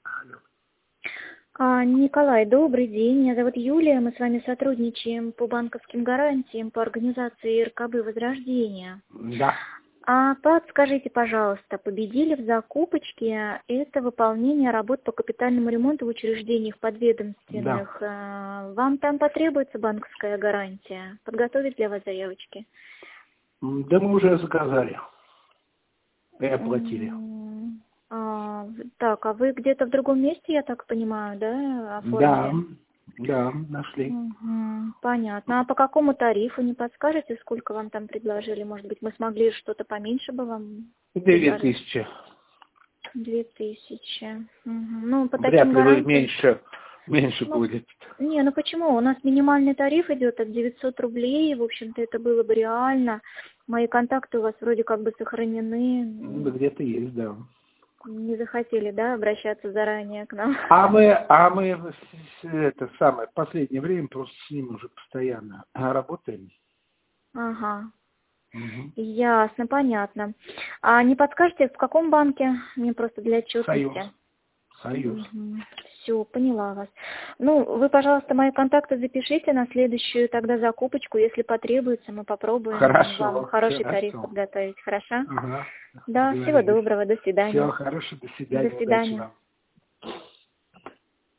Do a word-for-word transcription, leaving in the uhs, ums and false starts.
Алло. А, Николай, добрый день. Меня зовут Юлия. Мы с вами сотрудничаем по банковским гарантиям по организации РКБ «Возрождение». Да. А подскажите, пожалуйста, победили в закупочке это выполнение работ по капитальному ремонту в учреждениях Да. подведомственных. А, Вам там потребуется банковская гарантия? Подготовить для вас заявочки? М, Да мы уже заказали и оплатили. М, а, в- так, а вы где-то в другом месте, я так понимаю, да, Да, оформили? да, нашли. Мгм, понятно. А по какому тарифу, не подскажете, сколько вам там предложили? Может быть, мы смогли что-то поменьше бы вам Две предложить? тысячи. Две тысячи. Мгм. Ну, по таким Вряд ли вы гарантиям. меньше, меньше Ну, будет. не, ну почему? У нас минимальный тариф идет от девятисот рублей. В общем-то, это было бы реально. Мои контакты у вас вроде как бы сохранены. Да, М, где-то есть, да. Не захотели, да, обращаться заранее к нам? А мы, а мы в с- с- это самое последнее время просто с ним уже постоянно работаем. Ага. Мгм. Ясно, понятно. А не подскажете, в каком банке? Мне просто для Союз. отчетности. Союз. Все, поняла вас. Ну, вы, пожалуйста, мои контакты запишите на следующую тогда закупочку. Если потребуется, мы попробуем вам Хорошо, хороший тариф хорошо. подготовить. Хорошо? Ага. Да, всего Договорились. доброго. До Все, свидания. хорошо, до До свидания, удачи свидания. вам.